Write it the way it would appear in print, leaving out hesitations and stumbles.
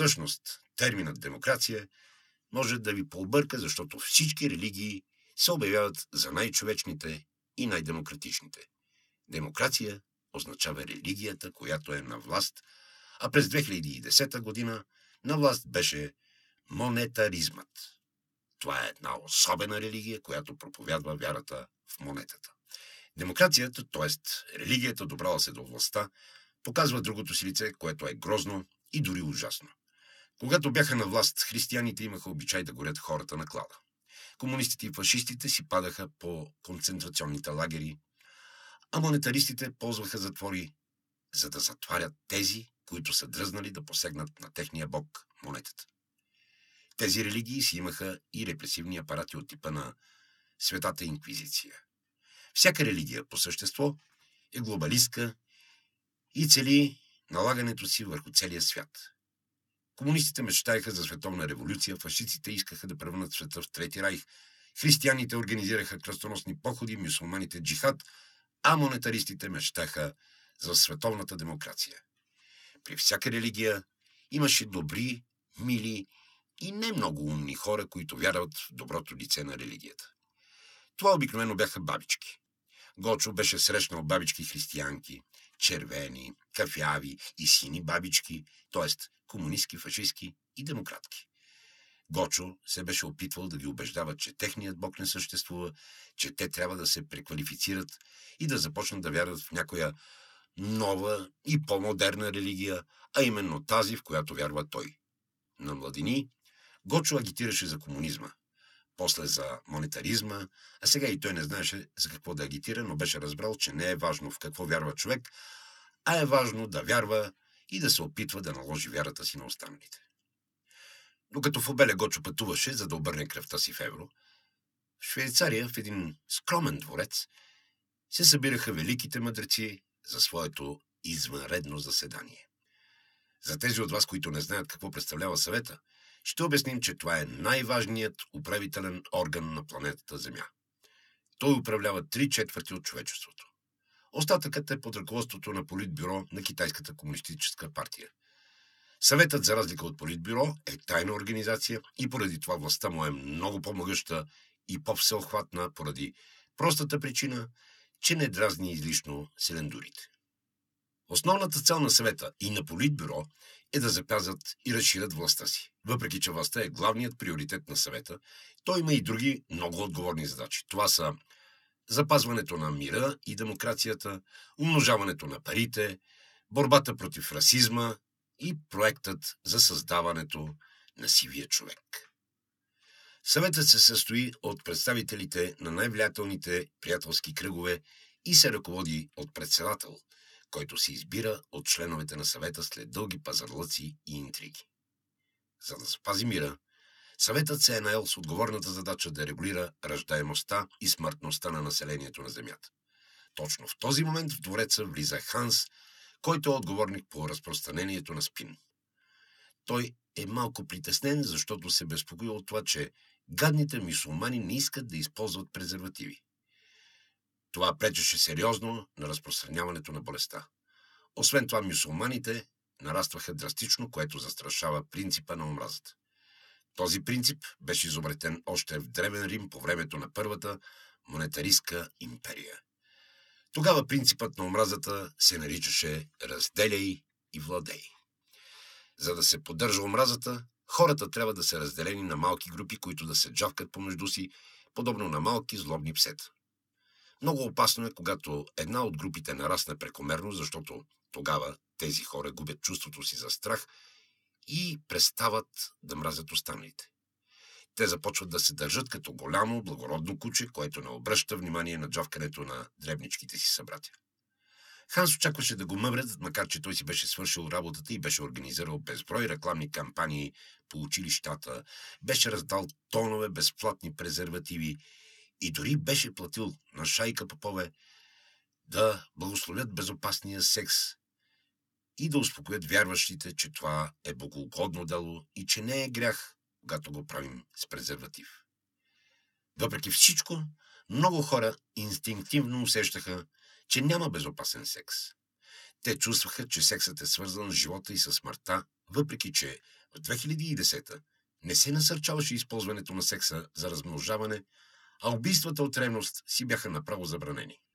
Всъщност, терминът демокрация може да ви пообърка, защото всички религии се обявяват за най-човечните и най-демократичните. Демокрация означава религията, която е на власт, а през 2010 година на власт беше монетаризмът. Това е една особена религия, която проповядва вярата в монетата. Демокрацията, т.е. религията, добрала се до властта, показва другото си лице, което е грозно и дори ужасно. Когато бяха на власт, християните имаха обичай да горят хората на клада. Комунистите и фашистите си падаха по концентрационните лагери, а монетаристите ползваха затвори, за да затварят тези, които са дръзнали да посегнат на техния бог монетата. Тези религии си имаха и репресивни апарати от типа на Светата инквизиция. Всяка религия по същество е глобалистка и цели налагането си върху целия свят. Комунистите мечтаеха за световна революция, фашистите искаха да превърнат света в Трети райх, християните организираха кръстоносни походи, мюсюлманите джихад, а монетаристите мечтаха за световната демокрация. При всяка религия имаше добри, мили и не много умни хора, които вярват в доброто лице на религията. Това обикновено бяха бабички. Гочо беше срещнал бабички християнки, червени, кафяви и сини бабички, т.е. комунистки, фашистки и демократки. Гочо се беше опитвал да ги убеждава, че техният бог не съществува, че те трябва да се преквалифицират и да започнат да вярват в някоя нова и по-модерна религия, а именно тази, в която вярва той. На младини Гочо агитираше за комунизма, после за монетаризма, а сега и той не знаеше за какво да агитира, но беше разбрал, че не е важно в какво вярва човек, а е важно да вярва и да се опитва да наложи вярата си на останалите. Докато в Обеля Гочо пътуваше, за да обърне кръвта си в евро, в Швейцария, в един скромен дворец, се събираха великите мъдреци за своето извънредно заседание. За тези от вас, които не знаят какво представлява съвета, ще обясним, че това е най-важният управителен орган на планетата Земя. Той управлява 3/4 от човечеството. Остатъкът е под ръководството на Политбюро на Китайската комунистическа партия. Съветът, за разлика от Политбюро, е тайна организация и поради това властта му е много по-могъща и по-всеохватна поради простата причина, че не дразни излишно селендурите. Основната цел на съвета и на Политбюро е да запазят и разширят властта си. Въпреки че властта е главният приоритет на съвета, той има и други много отговорни задачи. Това са запазването на мира и демокрацията, умножаването на парите, борбата против расизма и проектът за създаването на сивия човек. Съветът се състои от представителите на най-влиятелните приятелски кръгове и се ръководи от председател, който се избира от членовете на съвета след дълги пазарлъци и интриги. За да запази мира, съветът се е наел с отговорната задача да регулира раждаемостта и смъртността на населението на Земята. Точно в този момент в двореца влиза Ханс, който е отговорник по разпространението на СПИН. Той е малко притеснен, защото се безпокои от това, че гадните мюсюлмани не искат да използват презервативи. Това пречеше сериозно на разпространяването на болестта. Освен това, мюсюлманите нарастваха драстично, което застрашава принципа на омразата. Този принцип беше изобретен още в Древен Рим по времето на Първата монетаристка империя. Тогава принципът на омразата се наричаше разделяй и владей. За да се поддържа омразата, хората трябва да са разделени на малки групи, които да се джавкат помежду си, подобно на малки злобни псета. Много опасно е, когато една от групите нарасне прекомерно, защото тогава тези хора губят чувството си за страх и престават да мразят останалите. Те започват да се държат като голямо, благородно куче, което не обръща внимание на джавкането на дребничките си събратя. Ханс очакваше да го мъмрят, макар че той си беше свършил работата и беше организирал безброй рекламни кампании по училищата, беше раздал тонове безплатни презервативи и дори беше платил на шайка попове да благословят безопасния секс и да успокоят вярващите, че това е богоугодно дело и че не е грях, когато го правим с презерватив. Въпреки всичко, много хора инстинктивно усещаха, че няма безопасен секс. Те чувстваха, че сексът е свързан с живота и със смъртта въпреки че в 2010 не се насърчаваше използването на секса за размножаване, а убийствата от ревност си бяха направо забранени.